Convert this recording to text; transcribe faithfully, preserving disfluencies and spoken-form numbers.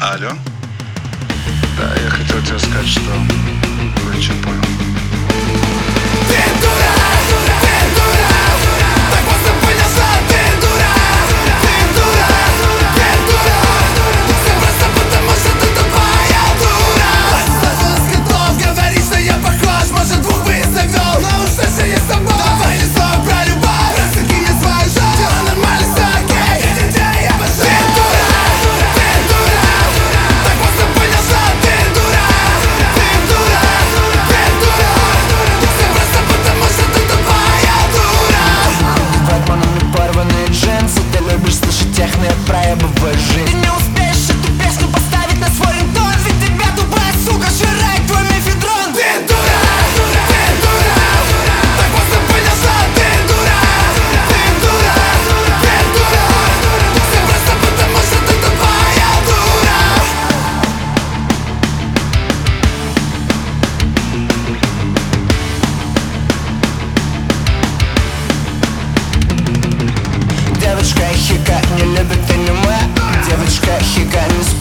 Алло. Да, я хотел тебе сказать, что кое-что понял. Ты дура, ты дура, так просто понесла, ты дура, ты дура, ты дура, все просто потому, что ты тупая дура. Подставилась котов, говорит, что я похож, может двух бы и завел, но уж что же я с тобой. Давай не слово про любовь, рассуки мне свою жизнь, дело нормально, все окей, и детей я обожаю. Ты дура, ты дура, так просто понесла, ты дура, ты дура, ты дура, все просто потому, что ты тупая дура. Ватманами порванные джинсы, ты любишь слышать техно, я проебываю жизнь. Ты не успеешь эту песню поставить на свой рингтон, ведь тебя тупая сука жрать твой мефедрон. Ты дура, ты дура, так просто понесла, ты дура, ты дура, ты дура, все просто потому, что ты тупая дура. Девочка хика не любит аниме, девочка хика не